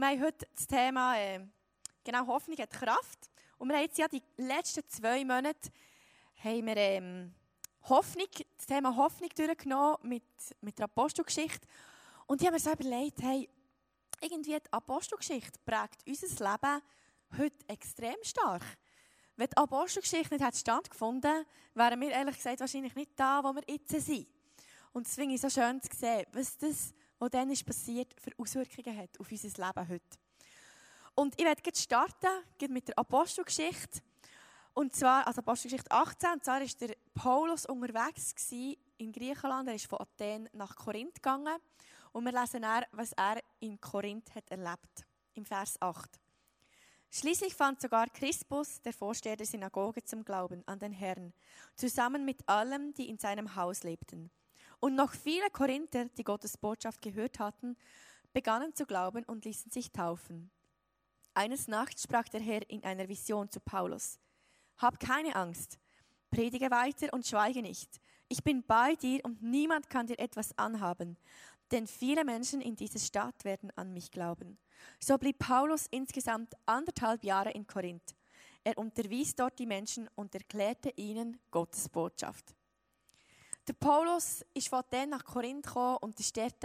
Wir haben heute das Thema genau, Hoffnung hat Kraft. Und wir haben jetzt ja die letzten 2 Monate haben wir, Hoffnung, das Thema Hoffnung durchgenommen mit der Apostelgeschichte. Und ich habe mir so überlegt, hey, irgendwie die Apostelgeschichte prägt unser Leben heute extrem stark. Wenn die Apostelgeschichte nicht stattgefunden hätte, wären wir ehrlich gesagt wahrscheinlich nicht da, wo wir jetzt sind. Und das finde ich so schön zu sehen, was das, was dann ist passiert, für Auswirkungen hat auf unser Leben heute. Und ich werde jetzt starten mit der Apostelgeschichte. Und zwar, also Apostelgeschichte 18, und zwar war der Paulus unterwegs in Griechenland. Er ist von Athen nach Korinth gegangen. Und wir lesen dann, was er in Korinth hat erlebt. Im Vers 8. Schließlich fand sogar Crispus, der Vorsteher der Synagoge, zum Glauben an den Herrn, zusammen mit allen, die in seinem Haus lebten. Und noch viele Korinther, die Gottes Botschaft gehört hatten, begannen zu glauben und ließen sich taufen. Eines Nachts sprach der Herr in einer Vision zu Paulus: Hab keine Angst, predige weiter und schweige nicht. Ich bin bei dir und niemand kann dir etwas anhaben, denn viele Menschen in dieser Stadt werden an mich glauben. So blieb Paulus insgesamt 1,5 Jahre in Korinth. Er unterwies dort die Menschen und erklärte ihnen Gottes Botschaft. Der Paulus ist von Athen nach Korinth gekommen und ist dort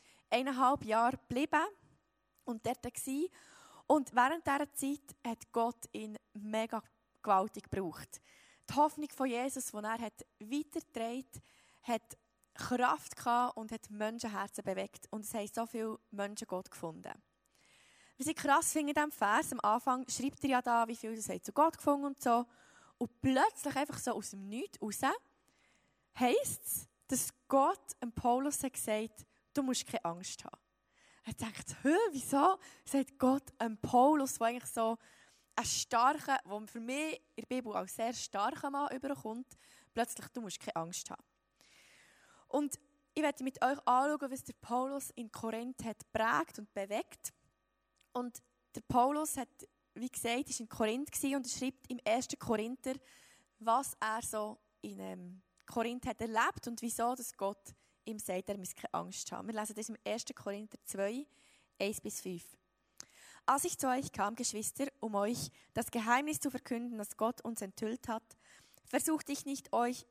1,5 Jahre geblieben und dort war. Und während dieser Zeit hat Gott ihn mega gewaltig gebraucht. Die Hoffnung von Jesus, die er weitergetragen hat Kraft gehabt und hat Menschenherzen bewegt. Und es haben so viele Menschen Gott gefunden. Was ich krass finde in diesem Vers, am Anfang schreibt er ja da, wie viele sie zu Gott gefunden und so. Und plötzlich einfach so aus dem Nichts raus heisst es, dass Gott Paulus hat gesagt, du musst keine Angst haben. Er denkt, wieso sagt Gott Paulus, der eigentlich so ein starker, der für mich in der Bibel als sehr starker Mann überkommt, plötzlich, du musst keine Angst haben. Und ich werde mit euch anschauen, was der Paulus in Korinth hat geprägt und bewegt. Und der Paulus hat, wie gesagt, ist in Korinth und er schreibt im 1. Korinther, was er so in Korinth hat erlebt und wieso dass Gott ihm sagt, er muss keine Angst haben. Wir lesen das im 1. Korinther 2, 1-5. Als ich zu euch kam, Geschwister, um euch das Geheimnis zu verkünden, das Gott uns enthüllt hat, versuchte ich nicht, euch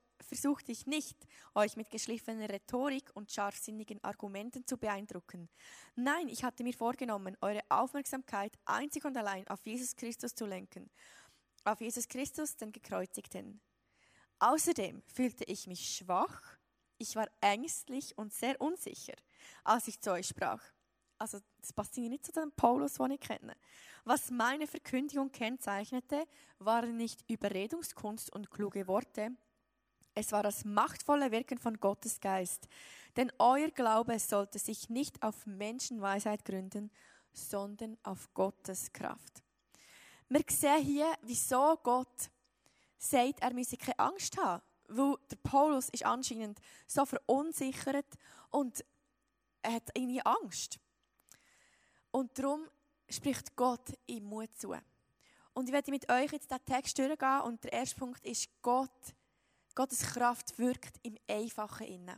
mit geschliffener Rhetorik und scharfsinnigen Argumenten zu beeindrucken. Nein, ich hatte mir vorgenommen, eure Aufmerksamkeit einzig und allein auf Jesus Christus zu lenken. Auf Jesus Christus, den Gekreuzigten. Außerdem fühlte ich mich schwach, ich war ängstlich und sehr unsicher, als ich zu euch sprach. Also das passt nicht zu dem Paulus, den ich kenne. Was meine Verkündigung kennzeichnete, waren nicht Überredungskunst und kluge Worte. Es war das machtvolle Wirken von Gottes Geist. Denn euer Glaube sollte sich nicht auf Menschenweisheit gründen, sondern auf Gottes Kraft. Wir sehen hier, wieso Gott sagt, er müsse keine Angst haben. Weil der Paulus ist anscheinend so verunsichert und er hat irgendwie Angst. Und darum spricht Gott ihm Mut zu. Und ich werde mit euch jetzt diesen Text durchgehen und der erste Punkt ist, Gottes Kraft wirkt im Einfachen innen.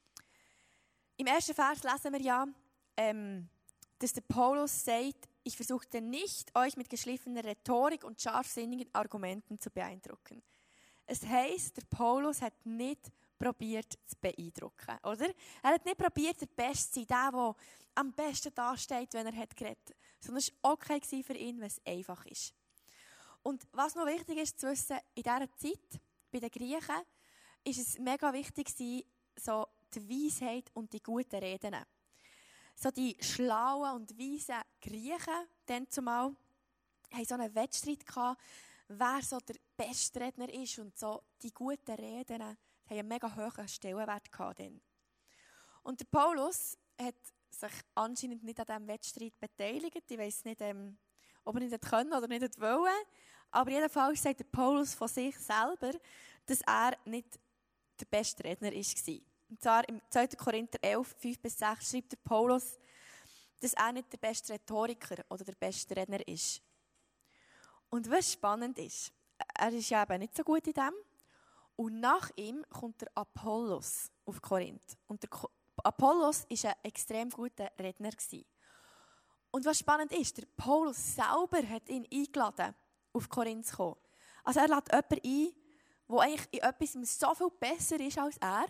Im ersten Vers lesen wir ja, dass der Paulus sagt, ich versuchte nicht, euch mit geschliffener Rhetorik und scharfsinnigen Argumenten zu beeindrucken. Es heisst, der Paulus hat nicht probiert zu beeindrucken, oder? Er hat nicht probiert, der Beste zu sein, der am besten dasteht, wenn er hat geredet. Sondern es war okay für ihn, wenn es einfach ist. Und was noch wichtig ist zu wissen, in dieser Zeit, bei den Griechen, ist es mega wichtig, so die Weisheit und die guten Reden. So die schlauen und weisen Griechen, dann zumal, haben so einen Wettstreit gehabt, wer so der beste Redner ist und so die guten Reden haben einen mega hohen Stellenwert gehabt. Dann. Und der Paulus hat sich anscheinend nicht an diesem Wettstreit beteiligt. Ich weiss nicht, ob er nicht können oder nicht wollen. Aber jedenfalls sagt der Paulus von sich selber, dass er nicht der beste Redner war. Und zwar im 2. Korinther 11, 5-6 schreibt der Paulus, dass er nicht der beste Rhetoriker oder der beste Redner ist. Und was spannend ist, er ist ja eben nicht so gut in dem. Und nach ihm kommt der Apollos auf Korinth. Und der Apollos war ein extrem guter Redner. Und was spannend ist, der Paulus selber hat ihn eingeladen, auf Korinth zu kommen. Also er lädt jemanden ein, der eigentlich in etwas so viel besser ist als er.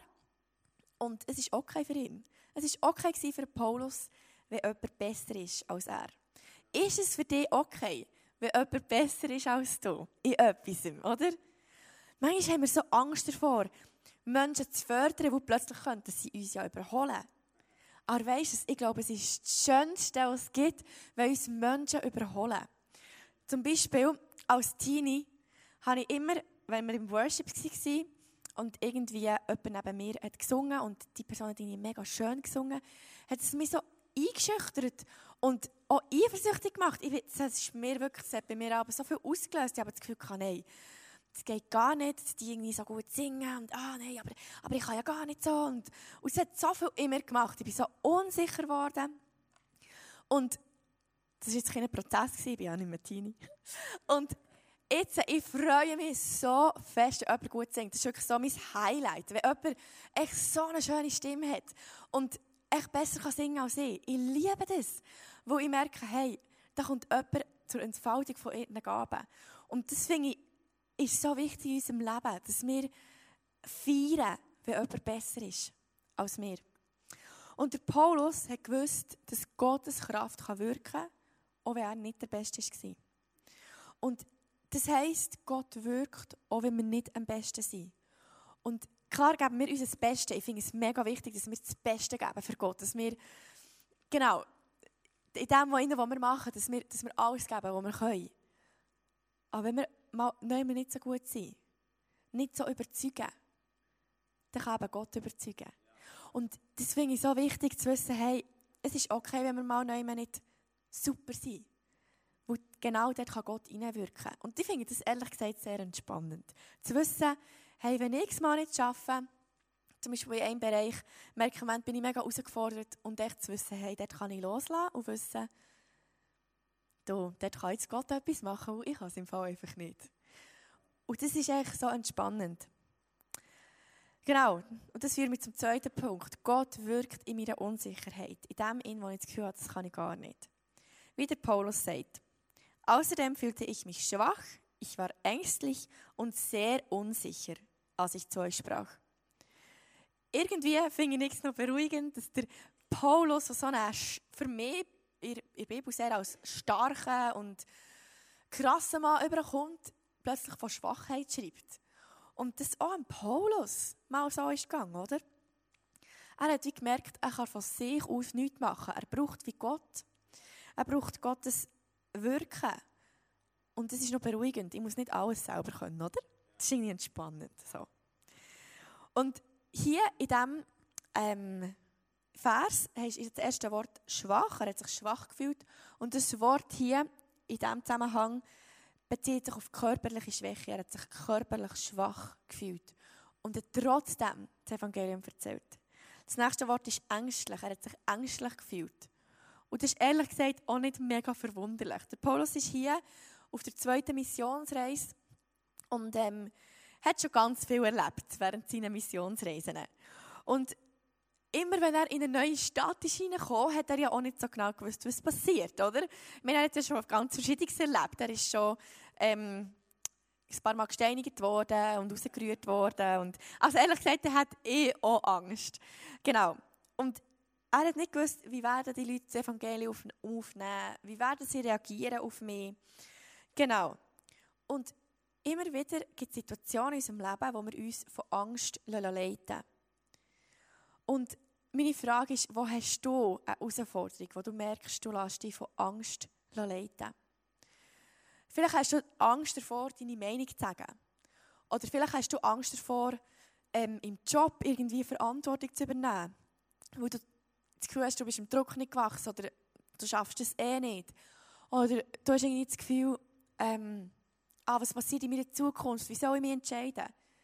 Und es ist okay für ihn. Es war okay für Paulus, wenn jemand besser ist als er. Ist es für dich okay, wenn jemand besser ist als du? In etwas, oder? Manchmal haben wir so Angst davor, Menschen zu fördern, die plötzlich könnten sie uns ja überholen. Aber weisst du, ich glaube, es ist das Schönste, was es gibt, wenn uns Menschen überholen. Zum Beispiel als Teenie habe ich immer, wenn wir im Worship waren und irgendwie jemand neben mir hat gesungen und die Person hat mega schön gesungen, hat es mich so eingeschüchtert und auch eifersüchtig gemacht. Das hat bei mir aber so viel ausgelöst. Ich habe das Gefühl, nein, das geht gar nicht, dass die irgendwie so gut singen und nein, aber ich kann ja gar nicht so. Und es hat so viel immer gemacht. Ich bin so unsicher geworden. Und das war jetzt kein Prozess, ich bin ja nicht mehr Teenie. Und jetzt, ich freue mich so fest, wenn jemand gut singt. Das ist wirklich so mein Highlight. Wenn jemand echt so eine schöne Stimme hat und echt besser kann singen als ich. Ich liebe das. Weil ich merke, hey, da kommt jemand zur Entfaltung von ihren Gaben. Und das finde ich, ist so wichtig in unserem Leben, dass wir feiern, wenn jemand besser ist als wir. Und der Paulus hat gewusst, dass Gottes Kraft wirken kann, auch wenn er nicht der Beste war. Und das heisst, Gott wirkt, auch wenn wir nicht am Besten sind. Und klar geben wir uns das Beste. Ich finde es mega wichtig, dass wir das Beste geben für Gott. Dass wir, genau, in dem, was wir machen, dass wir alles geben, was wir können. Aber wenn wir mal nicht so gut sind, nicht so überzeugen, dann kann eben Gott überzeugen. Und das finde ich so wichtig zu wissen, hey, es ist okay, wenn wir mal nicht super sind. Weil genau dort kann Gott hineinwirken. Und ich finde das ehrlich gesagt sehr entspannend. Zu wissen, hey, wenn ich es mal nicht schaffe, zum Beispiel in einem Bereich, merke ich, bin ich mega herausgefordert und echt zu wissen, hey, dort kann ich loslassen und wissen, dort kann jetzt Gott etwas machen, und ich kann es im Fall einfach nicht. Und das ist eigentlich so entspannend. Genau, und das führt mich zum zweiten Punkt. Gott wirkt in meiner Unsicherheit. In dem, wo ich das Gefühl habe, das kann ich gar nicht. Wie der Paulus sagt, außerdem fühlte ich mich schwach, ich war ängstlich und sehr unsicher, als ich zu euch sprach. Irgendwie finde ich nichts noch beruhigend, dass der Paulus so eine, für mich in der Bibel sehr als starker und krasser Mann überkommt, plötzlich von Schwachheit schreibt. Und das auch an Paulus mal so ist gegangen, oder? Er hat wie gemerkt, er kann von sich aus nichts machen. Er braucht wie Gott. Er braucht Gottes Wirken. Und das ist noch beruhigend. Ich muss nicht alles selber können, oder? Das ist irgendwie entspannend. So. Und hier in diesem Vers ist das erste Wort schwach. Er hat sich schwach gefühlt. Und das Wort hier in diesem Zusammenhang bezieht sich auf körperliche Schwäche. Er hat sich körperlich schwach gefühlt. Und hat trotzdem das Evangelium erzählt. Das nächste Wort ist ängstlich. Er hat sich ängstlich gefühlt. Und das ist ehrlich gesagt auch nicht mega verwunderlich. Der Paulus ist hier auf der 2. Missionsreise und hat schon ganz viel erlebt während seiner Missionsreisen. Und immer wenn er in eine neue Stadt ist hineingekommen, hat er ja auch nicht so genau gewusst, was passiert, oder? Wir haben ja schon ganz Verschiedenes erlebt. Er ist schon ein paar Mal gesteinigt worden und rausgerührt worden. Und, also ehrlich gesagt, er hat auch Angst. Genau. Und er hat nicht gewusst, wie werden die Leute das Evangelium aufnehmen, wie werden sie reagieren auf mich. Genau. Und immer wieder gibt es Situationen in unserem Leben, wo wir uns von Angst leiten. Und meine Frage ist, wo hast du eine Herausforderung, wo du merkst, du lässt dich von Angst leiten? Vielleicht hast du Angst davor, deine Meinung zu sagen. Oder vielleicht hast du Angst davor, im Job irgendwie Verantwortung zu übernehmen. Weil du das Gefühl hast, du bist im Druck nicht gewachsen oder du schaffst es nicht. Oder du hast irgendwie das Gefühl, was passiert in meiner Zukunft? Wie soll ich mich entscheiden?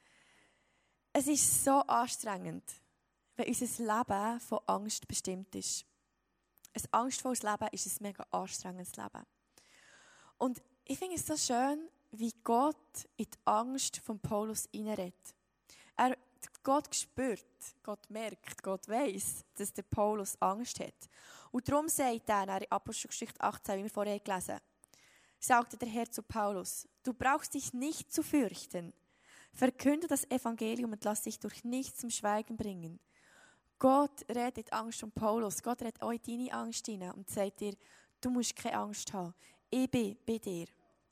Es ist so anstrengend, wenn unser Leben von Angst bestimmt ist. Ein angstvolles Leben ist ein mega anstrengendes Leben. Und ich finde es so schön, wie Gott in die Angst von Paulus hineinredet. Gott spürt, Gott merkt, Gott weiss, dass der Paulus Angst hat. Und darum sagt er in Apostelgeschichte 18, wie wir vorher gelesen haben, sagte der Herr zu Paulus, du brauchst dich nicht zu fürchten. Verkünde das Evangelium und lass dich durch nichts zum Schweigen bringen. Gott redet in die Angst um Paulus. Gott redet auch in deine Angst hinein und sagt dir, du musst keine Angst haben. Ich bin bei dir.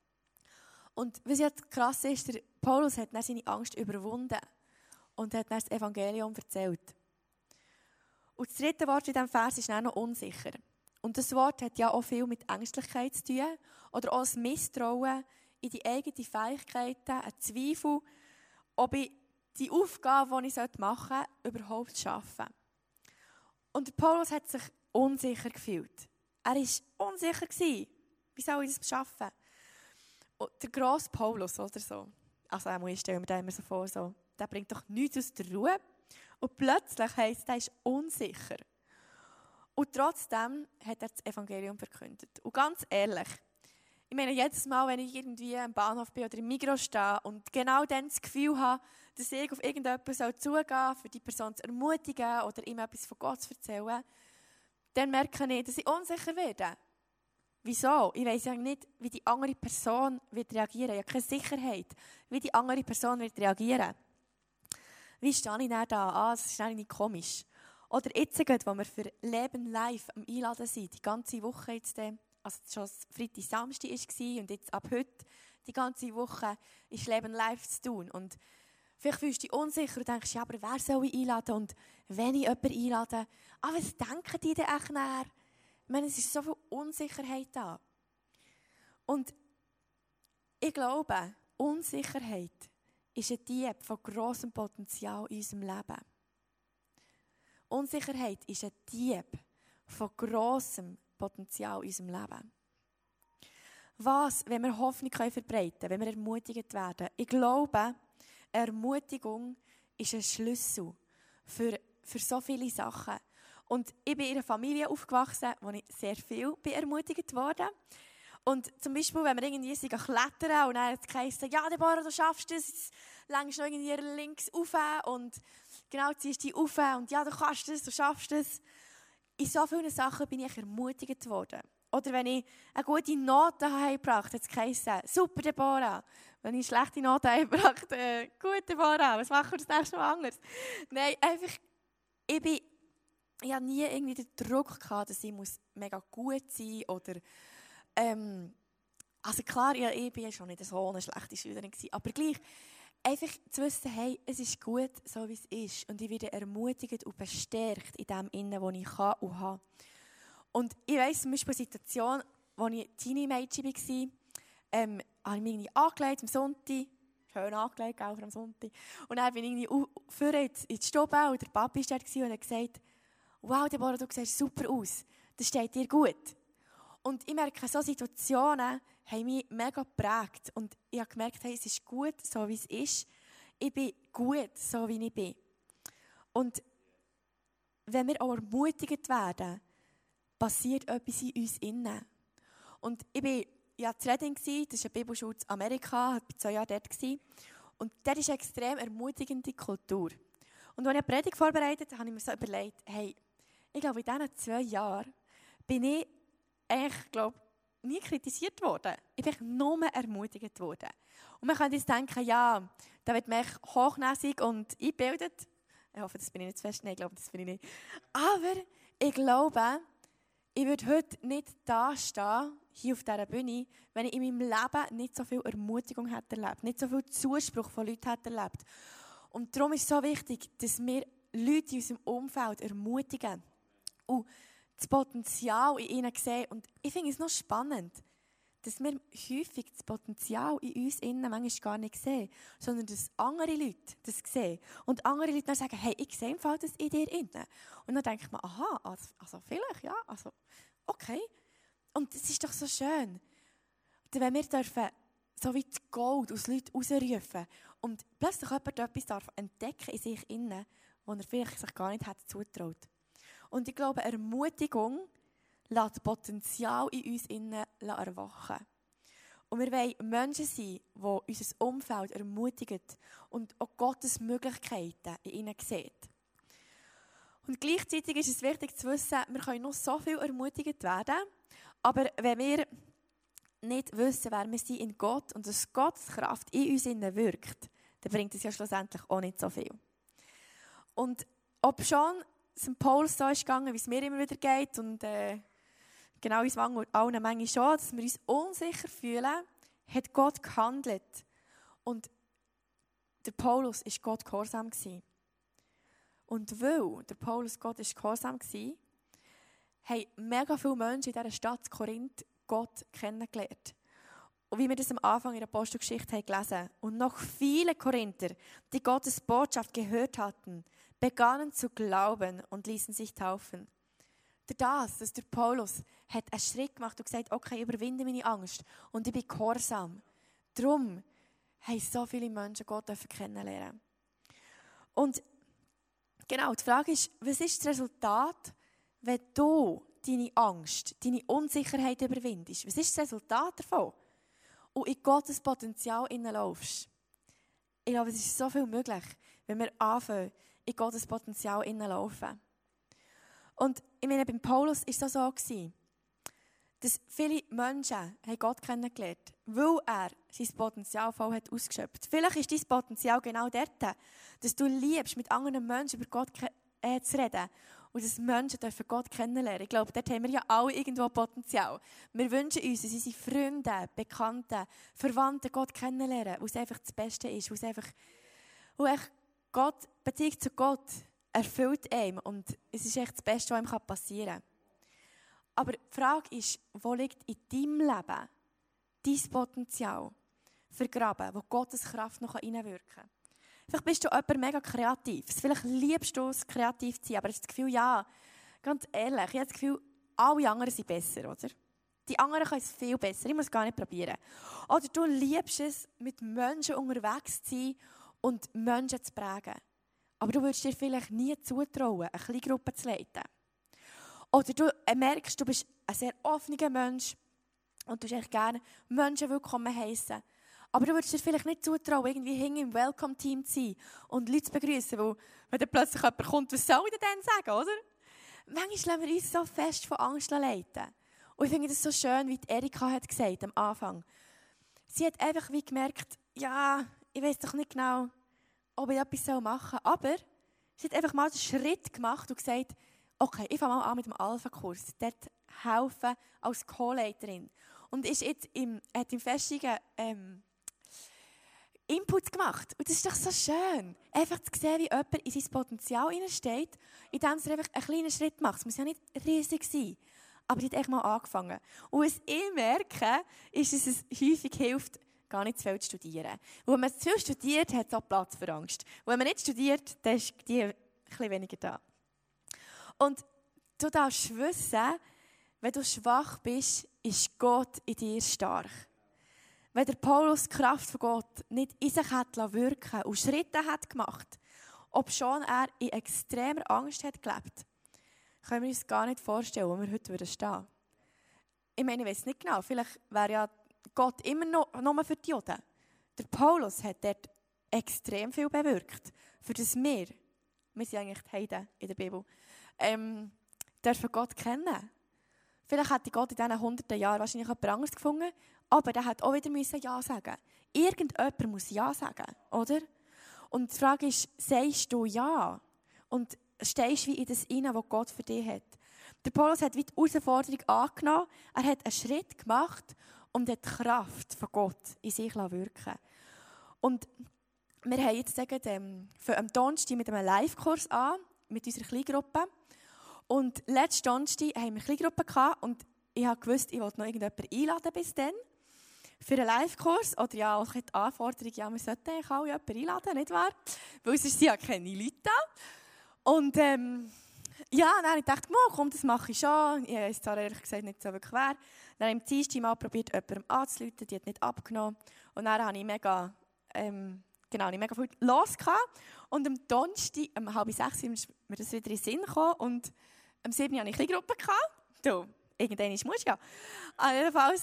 Und was jetzt krass ist, der Paulus hat dann seine Angst überwunden und hat dann das Evangelium erzählt. Und das dritte Wort in diesem Vers ist dann noch unsicher. Und das Wort hat ja auch viel mit Ängstlichkeit zu tun oder auch das Misstrauen in die eigenen Fähigkeiten, ein Zweifel, ob ich die Aufgabe, die ich machen sollte, überhaupt schaffen. Und der Paulus hat sich unsicher gefühlt. Er war unsicher. Wie soll ich das schaffen? Und der grosse Paulus oder so, also ich stelle mir den immer so vor, so, der bringt doch nichts aus der Ruhe. Und plötzlich heisst, er ist unsicher. Und trotzdem hat er das Evangelium verkündet. Und ganz ehrlich, ich meine, jedes Mal, wenn ich irgendwie am Bahnhof bin oder im Migros stehe und genau dann das Gefühl habe, dass ich auf irgendjemanden zugehen soll, für die Person zu ermutigen oder ihm etwas von Gott zu erzählen, dann merke ich, dass ich unsicher werde. Wieso? Ich weiss ja nicht, wie die andere Person wird reagieren. Ich habe keine Sicherheit, wie die andere Person wird reagieren. Wie stehe ich dann da? Das ist dann nicht komisch. Oder jetzt, wo wir für Leben live am Einladen sind, die ganze Woche jetzt, also schon Freitag, Samstag war und jetzt ab heute, die ganze Woche ist Leben live zu tun. Und vielleicht fühlst du dich unsicher und denkst, ja, aber wer soll ich einladen? Und wenn ich jemanden einlade, was denken die denn echt nachher? Ich meine, es ist so viel Unsicherheit da. Und ich glaube, Unsicherheit ist ein Dieb von grossem Potenzial in unserem Leben. Unsicherheit ist ein Dieb von grossem Potenzial in unserem Leben. Was, wenn wir Hoffnung verbreiten können, wenn wir ermutigt werden? Ich glaube, Ermutigung ist ein Schlüssel für so viele Sachen. Und ich bin in einer Familie aufgewachsen, wo ich sehr viel ermutigt wurde. Und zum Beispiel, wenn wir irgendwie klettern und dann heisst es, ja, Deborah, du schaffst das, jetzt längst noch irgendwie links rauf und genau ziehst dich rauf und ja, du kannst das, du schaffst das. In so vielen Sachen bin ich ermutigt worden. Oder wenn ich eine gute Note heimgebracht habe, hat es geheißen, super Deborah. Wenn ich schlechte Noten heimgebracht habe, gut Deborah, was machen wir das nächste Mal anders? Nein, einfach, ich hatte nie irgendwie den Druck gehabt, dass ich mega gut sein muss oder also klar, ja, ich war schon nicht so eine schlechte Schülerin, aber gleich einfach zu wissen, hey, es ist gut, so wie es ist. Und ich werde ermutigt und bestärkt in dem Innen, was ich kann und habe. Und ich weiss zum Beispiel eine Situation, als ich Teenie-Mädchen war, habe ich mich irgendwie angelegt am Sonntag, schön angelegt, auch am Sonntag. Und dann bin ich irgendwie vorher in die Stube und der Papi war dort und hat gesagt, wow, Deborah, du siehst super aus, das steht dir gut. Und ich merke, solche Situationen haben mich mega geprägt. Und ich habe gemerkt, hey, es ist gut, so wie es ist. Ich bin gut, so wie ich bin. Und wenn wir auch ermutigt werden, passiert etwas in uns innen. Und ich war ja in Reading, das ist eine Bibelschule in Amerika, ich war 2 Jahre dort. Und dort ist eine extrem ermutigende Kultur. Und als ich eine Predigt vorbereitet habe, habe ich mir so überlegt, hey, ich glaube, in diesen 2 Jahren bin ich nie kritisiert worden. Ich bin nur ermutigt worden. Und man könnte jetzt denken, ja, da wird man hochnäsig und eingebildet. Ich hoffe, das bin ich nicht zu fest. Nein, ich glaube, das bin ich nicht. Aber ich glaube, ich würde heute nicht da stehen, hier auf dieser Bühne, wenn ich in meinem Leben nicht so viel Ermutigung hätte erlebt, nicht so viel Zuspruch von Leuten hätte erlebt. Und darum ist es so wichtig, dass wir Leute in unserem Umfeld ermutigen und das Potenzial in ihnen sehen. Und ich finde es noch spannend, dass wir häufig das Potenzial in uns innen manchmal gar nicht sehen, sondern dass andere Leute das sehen. Und andere Leute dann sagen, hey, ich sehe im Fall das in dir innen. Und dann denkt man, aha, also vielleicht, ja, also okay. Und das ist doch so schön. Wenn wir dürfen so wie das Gold aus Leuten rausrufen und plötzlich jemand etwas entdecken in sich innen, was er vielleicht sich gar nicht hätte zutraut. Und ich glaube, Ermutigung lässt Potenzial in uns innen erwachen. Und wir wollen Menschen sein, die unser Umfeld ermutigen und auch Gottes Möglichkeiten in ihnen sehen. Und gleichzeitig ist es wichtig zu wissen, wir können noch so viel ermutigt werden, aber wenn wir nicht wissen, wer wir sind in Gott und dass Gottes Kraft in uns wirkt, dann bringt es ja schlussendlich auch nicht so viel. Und ob schon es Paulus so ist gegangen, wie es mir immer wieder geht und genau uns allen manchmal schon, dass wir uns unsicher fühlen, hat Gott gehandelt. Und der Paulus war Gott gehorsam gewesen. Und weil der Paulus Gott gehorsam war, haben mega viele Menschen in dieser Stadt Korinth Gott kennengelernt. Und wie wir das am Anfang in der Apostelgeschichte haben gelesen. Und noch viele Korinther, die Gottes Botschaft gehört hatten, begannen zu glauben und ließen sich taufen. Durch dass der Paulus hat einen Schritt gemacht und gesagt, okay, ich überwinde meine Angst und ich bin gehorsam. Darum haben so viele Menschen Gott kennenlernen. Und genau, die Frage ist, was ist das Resultat, wenn du deine Angst, deine Unsicherheit überwindest? Was ist das Resultat davon? Und in Gottes Potenzial hineinlaufst. Ich glaube, es ist so viel möglich, wenn wir anfangen, in Gottes Potenzial hineinlaufen. Und ich meine, beim Paulus war es so, dass viele Menschen Gott kennengelernt haben, weil er sein Potenzial voll hat ausgeschöpft. Vielleicht ist dein Potenzial genau dort, dass du liebst, mit anderen Menschen über Gott zu reden und dass Menschen Gott kennenlernen. Ich glaube, dort haben wir ja alle irgendwo Potenzial. Wir wünschen uns, dass unsere Freunde, Bekannte, Verwandte Gott kennenlernen, weil es einfach das Beste ist, weil Gott, Beziehung zu Gott erfüllt einem und es ist echt das Beste, was einem passieren kann. Aber die Frage ist, wo liegt in deinem Leben dein Potenzial vergraben, wo Gottes Kraft noch reinwirken kann? Vielleicht bist du jemand mega kreativ. Vielleicht liebst du es, kreativ zu sein, aber hast das Gefühl, ja, ganz ehrlich, ich habe das Gefühl, alle anderen sind besser, oder? Die anderen können es viel besser, ich muss es gar nicht probieren. Oder du liebst es, mit Menschen unterwegs zu sein und Menschen zu prägen. Aber du würdest dir vielleicht nie zutrauen, eine kleine Gruppe zu leiten. Oder du merkst, du bist ein sehr offener Mensch und du würdest gerne Menschen willkommen heissen. Aber du würdest dir vielleicht nicht zutrauen, irgendwie hinten im Welcome-Team zu sein und Leute zu begrüßen, weil wenn dann plötzlich jemand kommt, was soll ich denn dann sagen, oder? Manchmal lassen wir uns so fest von Angst leiten. Und ich finde das so schön, wie Erika hat gesagt am Anfang. Sie hat einfach wie gemerkt, ja, ich weiß doch nicht genau, ob ich etwas machen soll. Aber sie hat einfach mal den Schritt gemacht und gesagt, okay, ich fange mal an mit dem Alpha-Kurs. Dort helfen als Co-Leiterin. Und ist jetzt hat im Festigen Inputs gemacht. Und das ist doch so schön. Einfach zu sehen, wie jemand in sein Potenzial hineinsteht, indem er einfach einen kleinen Schritt macht. Es muss ja nicht riesig sein. Aber die hat echt mal angefangen. Und was ich merke, ist, dass es häufig hilft, gar nicht zu viel zu studieren. Und wenn man zu viel studiert, hat es auch Platz für Angst. Und wenn man nicht studiert, dann ist die ein bisschen weniger da. Und du darfst wissen, wenn du schwach bist, ist Gott in dir stark. Wenn der Paulus die Kraft von Gott nicht in sich hat wirken und Schritte hat gemacht, obschon er in extremer Angst hat gelebt, können wir uns gar nicht vorstellen, wo wir heute stehen würden. Ich meine, ich weiß nicht genau, vielleicht wäre ja Gott immer noch nur für die Juden. Der Paulus hat dort extrem viel bewirkt, für das wir sind eigentlich die Heiden in der Bibel, dürfen Gott kennen. Vielleicht hätte Gott in diesen hunderten Jahren wahrscheinlich jemand anderes gefunden, aber der hat auch wieder Ja sagen. Irgendjemand muss Ja sagen, oder? Und die Frage ist, sagst du Ja? Und stehst wie in das hinein, was Gott für dich hat? Der Paulus hat wie die Herausforderung angenommen, er hat einen Schritt gemacht und hat die Kraft von Gott in sich wirken. Und wir haben jetzt für am Donnerstag mit einem Live-Kurs an, mit unserer Kleingruppe. Und letzten Donnerstag haben wir eine Kleingruppe gehabt und ich habe gewusst, ich wollte noch irgendjemanden einladen bis dann für einen Live-Kurs. Oder ja, auch die Anforderung, ja, wir sollten eigentlich alle jemanden einladen, nicht wahr? Weil sonst sind ja keine Leute da. Und ja, dann habe ich gedacht, komm, das mache ich schon. Ich weiß zwar ehrlich gesagt nicht so wirklich wer. Dann habe ich am Dienstag mal probiert, jemandem anzurufen, die hat nicht abgenommen. Und dann habe ich mega viel los gehabt. Und am Donnerstag, um 5:30 ist mir das wieder in den Sinn gekommen. Und am 7. hatte ich eine Kleingruppe gehabt. Du, irgendwann muss ja. Jedenfalls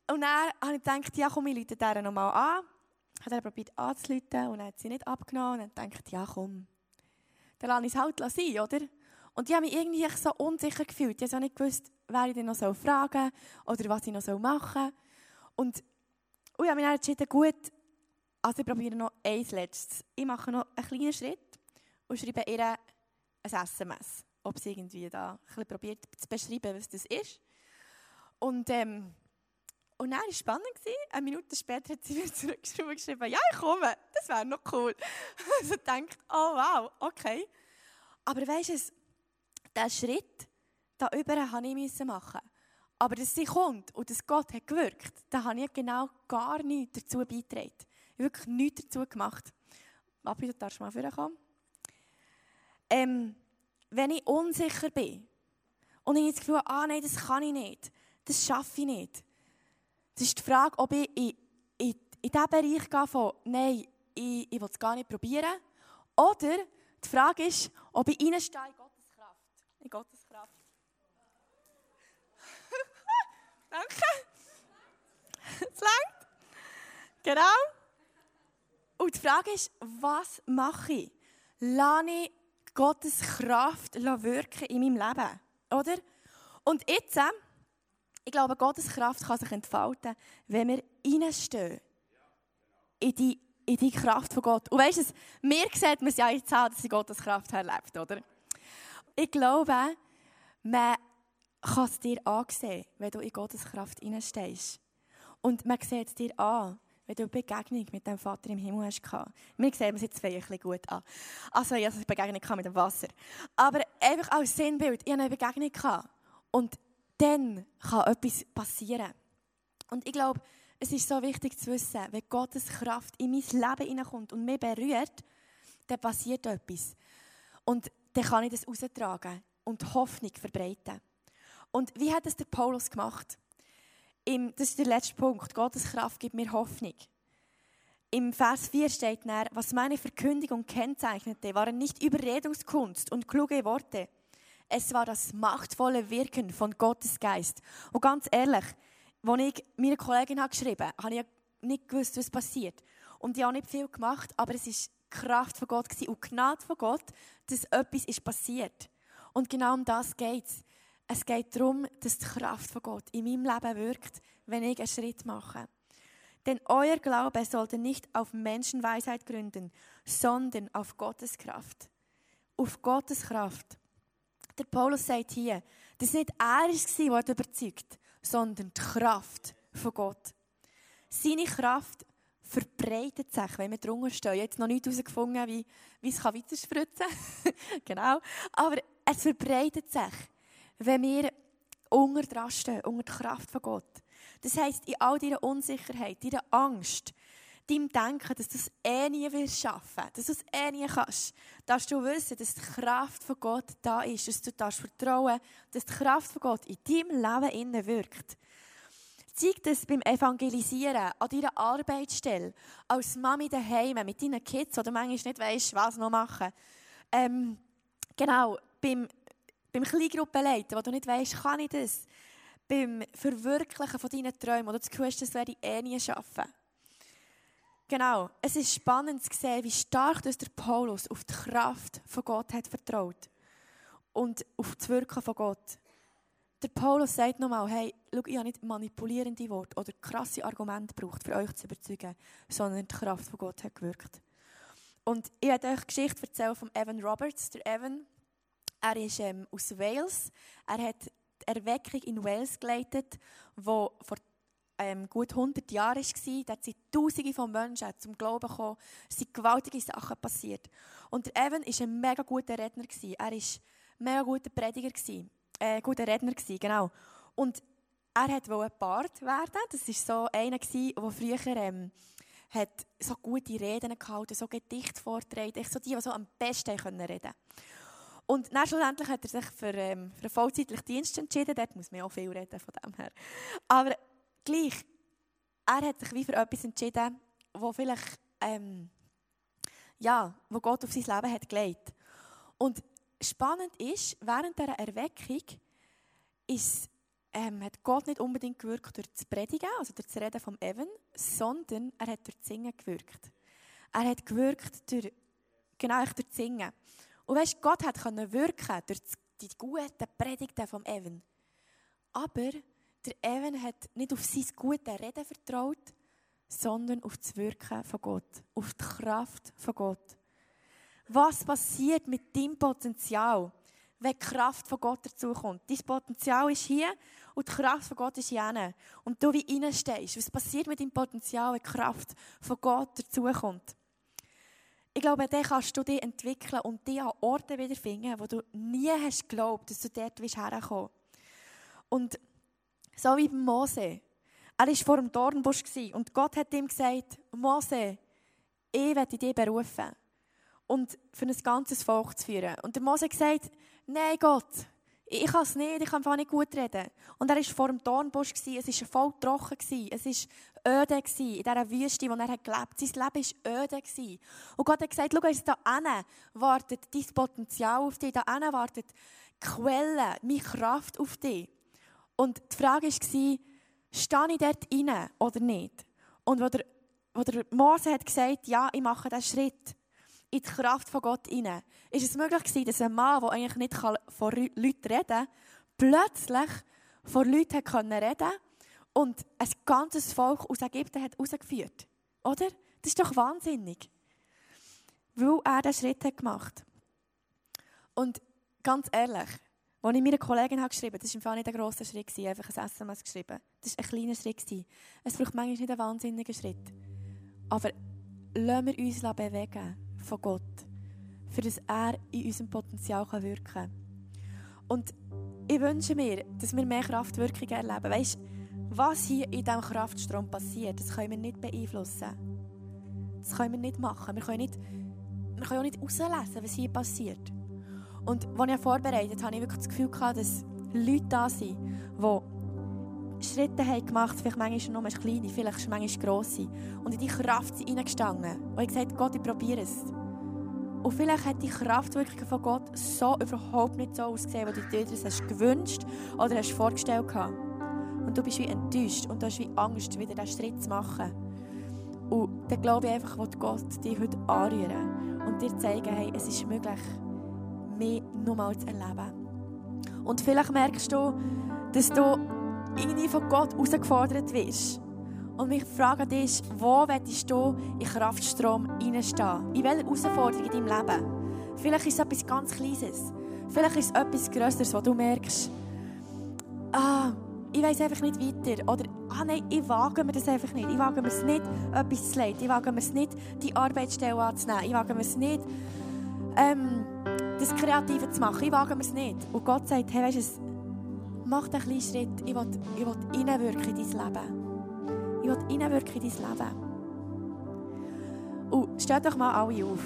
Und dann habe ich gedacht, ja komm, ich rufe dieser nochmal an. Ich habe probiert anzurufen und dann hat sie nicht abgenommen. Und dann dachte ich, ja komm, dann lasse ich es halt sein, oder? Und ich habe mich irgendwie so unsicher gefühlt. Ich habe nicht gewusst, wer ich denn noch fragen soll oder was ich noch machen soll. Und ich habe mich dann entschieden, gut, also ich probiere noch eins Letztes. Ich mache noch einen kleinen Schritt und schreibe ihr ein SMS. Ob sie irgendwie da ein bisschen probiert zu beschreiben, was das ist. Und dann war es spannend. Eine Minute später hat sie wieder zurückgeschrieben und geschrieben, ja, ich komme, das wäre noch cool. Also ich dachte, oh wow, okay. Aber weisst du, diesen Schritt da über musste ich machen. Aber dass sie kommt und dass Gott hat gewirkt, da habe ich genau gar nichts dazu beigetragen. Ich habe wirklich nichts dazu gemacht. Papi, du darfst mal vorkommen. Wenn ich unsicher bin und ich das Gefühl habe, nein, das kann ich nicht, das schaffe ich nicht. Das ist die Frage, ob ich in diesen Bereich gehe von, nein, ich will es gar nicht probieren. Oder die Frage ist, ob ich reinstehe in Gottes Kraft. In Gottes Kraft. Danke. Es reicht. Genau. Und die Frage ist, was mache ich? Lasse ich Gottes Kraft wirken in meinem Leben? Oder? Und jetzt, ich glaube, Gottes Kraft kann sich entfalten, wenn wir reinstehen in die Kraft von Gott. Und weisst du, mir sieht man es ja jetzt an, dass sie Gottes Kraft erlebt, oder? Ich glaube, man kann es dir ansehen, wenn du in Gottes Kraft reinstehst. Und man sieht es dir an, wenn du eine Begegnung mit dem Vater im Himmel hast. Mir sehen es jetzt ein bisschen gut an. Also ich hatte eine Begegnung mit dem Wasser. Aber einfach als Sinnbild, ich hatte eine Begegnung. Und dann kann etwas passieren. Und ich glaube, es ist so wichtig zu wissen, wenn Gottes Kraft in mein Leben hineinkommt und mich berührt, dann passiert etwas. Und dann kann ich das raustragen und Hoffnung verbreiten. Und wie hat es der Paulus gemacht? Das ist der letzte Punkt. Gottes Kraft gibt mir Hoffnung. Im Vers 4 steht dann, was meine Verkündigung kennzeichnete, waren nicht Überredungskunst und kluge Worte. Es war das machtvolle Wirken von Gottes Geist. Und ganz ehrlich, als ich meiner Kollegin geschrieben habe, habe ich nicht gewusst, was passiert. Und ich habe nicht viel gemacht, aber es war die Kraft von Gott und die Gnade von Gott, dass etwas ist passiert. Und genau um das geht es. Es geht darum, dass die Kraft von Gott in meinem Leben wirkt, wenn ich einen Schritt mache. Denn euer Glaube sollte nicht auf Menschenweisheit gründen, sondern auf Gottes Kraft. Auf Gottes Kraft. Der Paulus sagt hier, dass nicht er war, der überzeugt, sondern die Kraft von Gott. Seine Kraft verbreitet sich, wenn wir drunter stehen. Ich habe jetzt noch nicht herausgefunden, wie es weiterspritzen kann. Genau. Aber es verbreitet sich, wenn wir unter dran stehen, unter die Kraft von Gott. Das heisst, in all deiner Unsicherheit, deiner Angst, deinem Denken, dass du es nie schaffen willst, dass du es nie kannst, darfst du wissen, dass die Kraft von Gott da ist, dass du vertrauen darfst, dass die Kraft von Gott in deinem Leben innen wirkt. Zeig das beim Evangelisieren, an deiner Arbeitsstelle, als Mami daheim mit deinen Kids, die du manchmal nicht weisst, was noch machen. Genau, beim Kleingruppenleiten, wo du nicht weisst, kann ich das. Beim Verwirklichen von deinen Träumen, wo du das Gefühl hast, das werde ich nie schaffen. Genau, es ist spannend zu sehen, wie stark der Paulus auf die Kraft von Gott hat vertraut. Und auf das Wirken von Gott. Der Paulus sagt nochmal, hey, schau, ich habe nicht manipulierende Worte oder krasse Argumente gebraucht, für euch zu überzeugen, sondern die Kraft von Gott hat gewirkt. Und ich werde euch eine Geschichte erzählen von Evan Roberts. Der Evan, er ist aus Wales. Er hat die Erweckung in Wales geleitet, die vor gut 100 Jahren war. Da sind Tausende von Menschen zum Glauben gekommen. Es sind gewaltige Sachen passiert. Und der Evan war ein mega guter Redner. Er war ein mega guter Prediger. Guter Redner, genau. Und er wollte Bard werden. Das war so einer, der früher hat so gute Reden gehalten, so Gedichte vorgetragen, so die so am besten reden konnten. Und dann schlussendlich hat er sich für einen vollzeitlichen Dienst entschieden. Dort muss man auch viel reden von dem her. Aber gleich, er hat sich wie für etwas entschieden, wo vielleicht, wo Gott auf sein Leben hat gelegt. Und spannend ist, während dieser Erweckung ist hat Gott nicht unbedingt gewirkt durch das Predigen, also durch das Reden vom Evan, sondern er hat durch das Singen gewirkt. Er hat gewirkt durch das Singen. Und weisst, Gott konnte wirken durch die guten Predigten vom Evan. Aber der Evan hat nicht auf sein gutes Reden vertraut, sondern auf das Wirken von Gott, auf die Kraft von Gott. Was passiert mit deinem Potenzial, wenn die Kraft von Gott dazukommt? Dein Potenzial ist hier und die Kraft von Gott ist hier. Und du wie reinstehst. Was passiert mit deinem Potenzial, wenn die Kraft von Gott dazukommt? Ich glaube, dann kannst du dich entwickeln und dich an Orten wiederfinden, wo du nie hast geglaubt, dass du dort herkommen willst. Und so wie bei Mose. Er war vor dem Dornbusch und Gott hat ihm gesagt, Mose, ich werde dich berufen und für ein ganzes Volk zu führen. Und der Mose hat gesagt, nein Gott, ich kann es nicht, ich kann einfach nicht gut reden. Und er war vor dem Dornbusch, es war voll trocken, es war öde in dieser Wüste, wo er gelebt hat. Sein Leben war öde. Und Gott hat gesagt, schau, da hinten wartet dein Potenzial auf dich, da hinten wartet die Quelle, meine Kraft auf dich. Und die Frage war, stehe ich dort rein oder nicht? Und wo der Mose hat gesagt, ja, ich mache diesen Schritt in die Kraft von Gott rein, ist es möglich gewesen, dass ein Mann, der eigentlich nicht vor Leuten reden kann, plötzlich vor Leuten reden konnte und ein ganzes Volk aus Ägypten hat rausgeführt. Oder? Das ist doch wahnsinnig. Weil er diesen Schritt hat gemacht. Und ganz ehrlich, als ich meiner Kollegin geschrieben habe, das war im Fall nicht ein grosser Schritt, einfach ein SMS geschrieben. Das war ein kleiner Schritt. Es braucht manchmal nicht einen wahnsinnigen Schritt. Aber lassen wir uns bewegen von Gott, für dass er in unserem Potenzial wirken kann. Und ich wünsche mir, dass wir mehr Kraftwirkungen erleben. Weisst, was hier in diesem Kraftstrom passiert, das können wir nicht beeinflussen. Das können wir nicht machen. Wir können auch nicht herauslesen, was hier passiert. Und als ich vorbereitet habe, hatte ich wirklich das Gefühl, dass Leute da sind, die Schritte haben gemacht, vielleicht manchmal nur kleine, vielleicht manchmal grosse, und in die Kraft sind reingestanden. Und ich gesagt, Gott, ich probiere es. Und vielleicht hat die Kraftwirkung von Gott so überhaupt nicht so ausgesehen, wie du dir das hast gewünscht oder hast vorgestellt hast. Und du bist wie enttäuscht und du hast wie Angst, wieder diesen Schritt zu machen. Und dann glaube ich einfach, will Gott dich heute anrühren und dir zeigen, hey, es ist möglich, mehr nochmal zu erleben. Und vielleicht merkst du, dass du irgendwie von Gott herausgefordert wirst. Und mich frage dich, wo willst du in Kraftstrom reinstehen? In welcher Herausforderung in deinem Leben? Vielleicht ist es etwas ganz Kleines. Vielleicht ist es etwas Grösseres, wo du merkst, ich weiss einfach nicht weiter. Oder, nein, ich wage mir das einfach nicht. Ich wage mir es nicht, etwas zu leiten. Ich wage mir es nicht, die Arbeitsstelle anzunehmen. Ich wage mir es nicht, das Kreative zu machen. Ich wage mir es nicht. Und Gott sagt, hey, weisst du, mach einen kleinen Schritt. Ich will hineinwirken in dein Leben. Ich will hineinwirken in dein Leben. Und steht doch mal alle auf.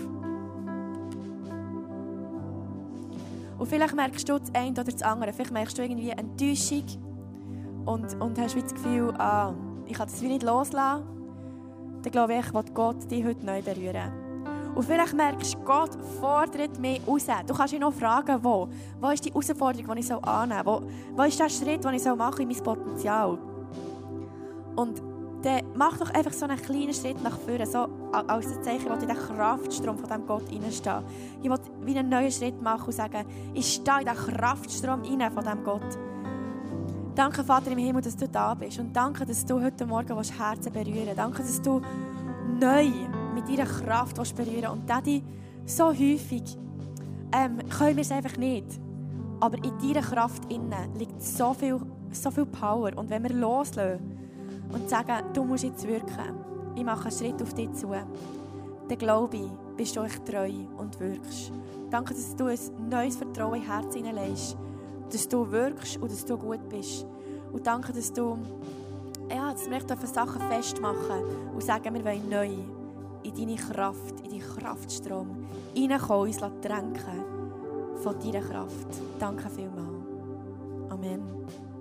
Und vielleicht merkst du das eine oder das andere. Vielleicht merkst du irgendwie Enttäuschung und hast das Gefühl, ich kann das wie nicht loslassen. Dann glaube ich, will Gott dich heute neu berühren. Und vielleicht merkst du, Gott fordert mich raus. Du kannst dich noch fragen, wo. Wo ist die Herausforderung, die ich annehmen soll? Wo ist der Schritt, den ich machen soll in mein Potenzial? Und dann mach doch einfach so einen kleinen Schritt nach vorne, so als ein Zeichen, ich will in den Kraftstrom von diesem Gott reinstehen. Ich will wie einen neuen Schritt machen und sagen, ich stehe in den Kraftstrom rein von diesem Gott. Danke, Vater im Himmel, dass du da bist. Und danke, dass du heute Morgen Herzen berühren willst. Danke, dass du neu mit deiner Kraft berühren willst. Und Daddy, so häufig können wir es einfach nicht. Aber in deiner Kraft innen liegt so viel Power. Und wenn wir loslassen und sagen, du musst jetzt wirken, ich mache einen Schritt auf dich zu, dann glaube ich, bist du euch treu und wirkst. Danke, dass du ein neues Vertrauen in Herz hineinlegst, dass du wirkst und dass du gut bist. Und danke, dass du dass wir Sachen festmachen und sagen, wir wollen neu in deine Kraft, in deinen Kraftstrom reinkommen, uns tränken von deiner Kraft. Danke vielmals. Amen.